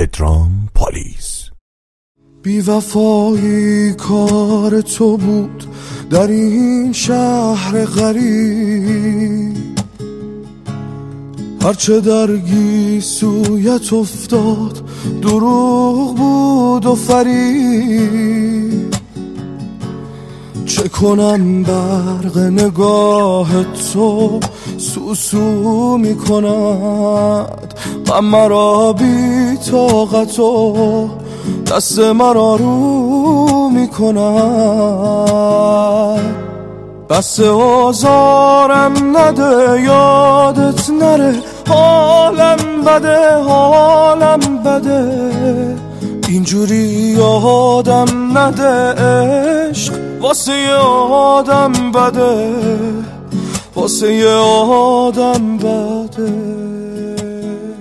پدرام پالیز. بی وفایی کار تو بود در این شهر غریب، هرچه در گیسویت افتاد دروغ بود و فریب. چه کنم برق نگاه تو سوسو می کند، غم مرا بی طاقت و دست مرا رو می کند. بس آزارم نده یادت نره، حالم بده اینجوری یادم نده. عشق واسه آدم بده، واسه آدم بده.